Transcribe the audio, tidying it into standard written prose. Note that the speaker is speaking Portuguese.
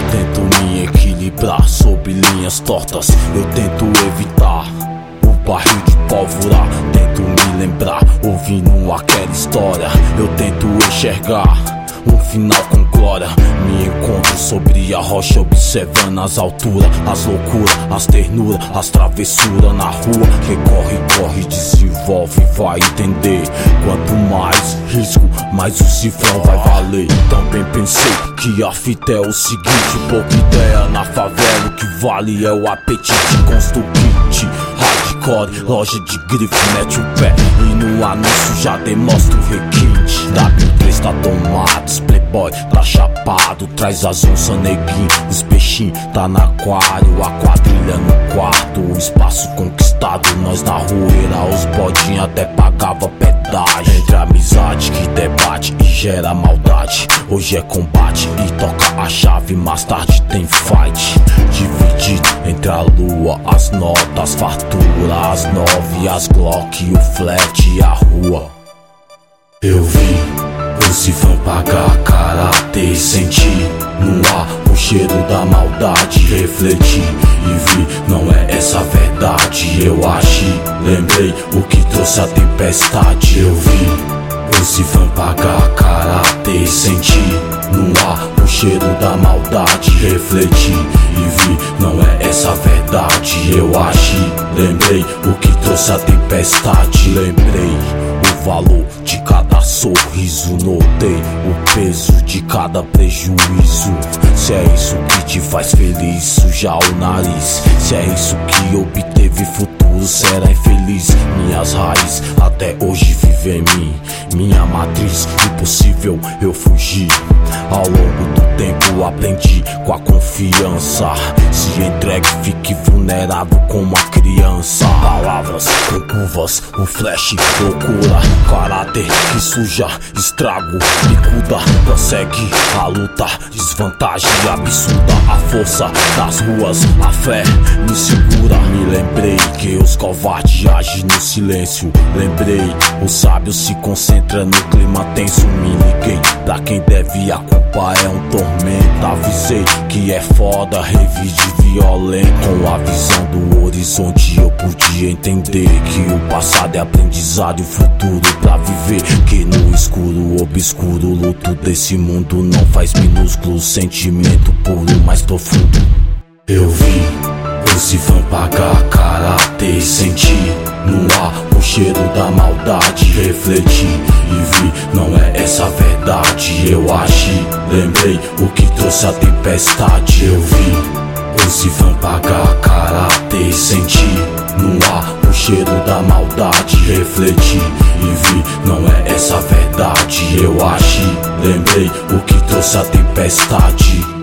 tento me equilibrar sobre linhas tortas. Eu tento evitar o barril de pólvora. Tento me lembrar, ouvindo aquela história. Eu tento enxergar um final com glória. Me encontro sobre a rocha, observando as alturas, as loucuras, as ternuras, as travessuras na rua. Corre, desenvolve, vai entender. Quanto mais risco, mais o cifrão vai valer. Também pensei que a fita é o seguinte: pouca ideia na favela, o que vale é o apetite. Consta o kit, hardcore, loja de grife, mete o pé e no anúncio já demonstra o requinte. W3 tá tomado, playboy tá chapado, traz as onças, neguinho, os peixinhos tá no aquário, a quadrilha no quarto, o espaço conquistado, nós na rueira, os bodinhos até pagava pedágio. Entre a amizade que debate e gera maldade, hoje é combate e toca a chave, mais tarde tem fight. Dividido entre a lua, as notas, fartura, as 9, as Glock, o flat e a rua. Eu vi o cifrão pagar karatê, senti no ar o cheiro da maldade, refleti e vi, não é essa a verdade. Eu agi, lembrei o que trouxe a tempestade. Eu vi o cifrão pagar karatê, senti no ar o cheiro da maldade, refleti e vi, não é essa a verdade. Eu agi, lembrei o que trouxe a tempestade. Lembrei o valor de cada sorriso, notei o peso de cada prejuízo. Se é isso que te faz feliz, sujar o nariz. Se é isso que obteve futuro, será infeliz. Minhas raízes até hoje vivem em mim, minha matriz, impossível eu fugir. Ao longo do tempo aprendi com a confiança. Se entregue, fique vulnerável como a criança. Palavras com curvas, um flash, loucura, caráter que suja, estrago, bicuda. Prossegue a luta, desvantagem absurda. A força das ruas, a fé me segura. Me lembrei que os covardes agem no silêncio. Lembrei, o sábio se concentra no clima tenso. Me liguei pra quem deve, a culpa é um tormento. Avisei que é foda, revi de violento. Com a visão do horizonte eu podia entender que o passado é aprendizado e o futuro pra viver. Que no escuro, obscuro, luto desse mundo não faz minúsculo sentimento puro, mais profundo. Eu vi o cifrão pagar karatê, senti no ar o cheiro da maldade, refleti e vi, não é essa a verdade. Eu agi, lembrei o que trouxe a tempestade. Eu vi o cifrão pagar karatê, senti no ar o cheiro da maldade, refleti e vi, não é essa a verdade. Eu agi, lembrei o que trouxe a tempestade.